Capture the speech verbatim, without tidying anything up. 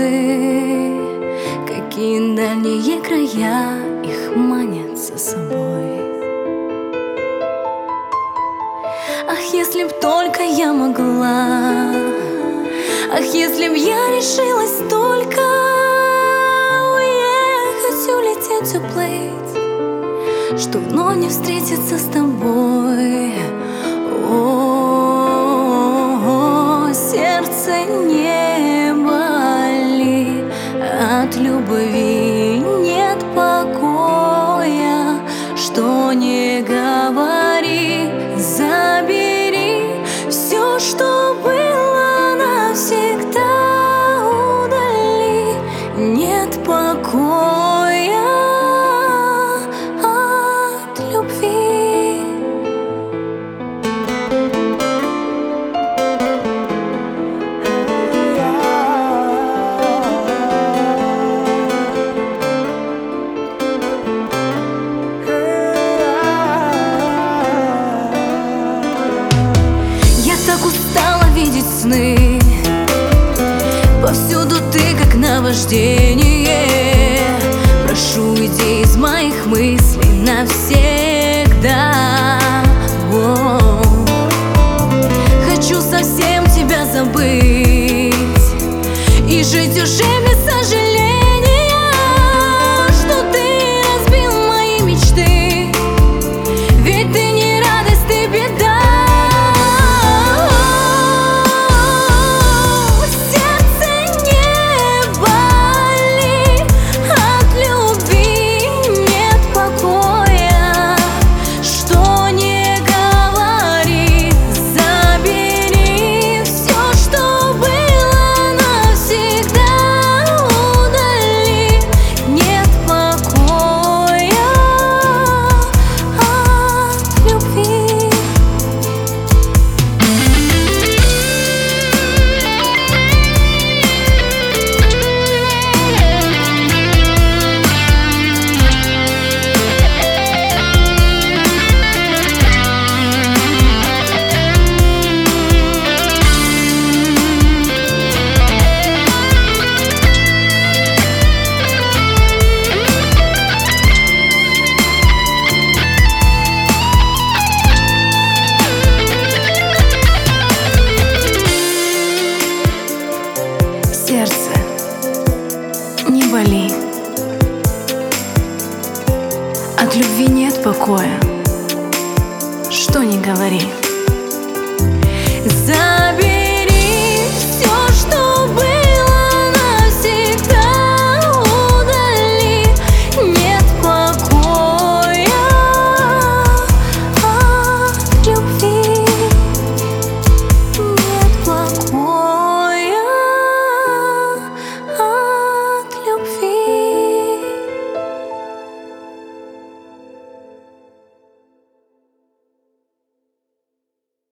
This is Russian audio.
мечты, какие дальние края их манят за собой. Ах, если б только я могла, ах, если б я решилась только уехать, улететь, уплыть, что вновь не встретиться с тобой. О, сердце не боли, от любви нет покоя, что не говори, забери все, что было, навсегда удали. Нет покоя от любви. Устала видеть сны, повсюду ты как наваждение. Прошу, иди из моих мыслей навсегда. О, хочу совсем тебя забыть и жить уже без сожаления, что ты разбил мои мечты, ведь ты не радость, ты беда. Сердце, не боли, от любви нет покоя, что ни говори.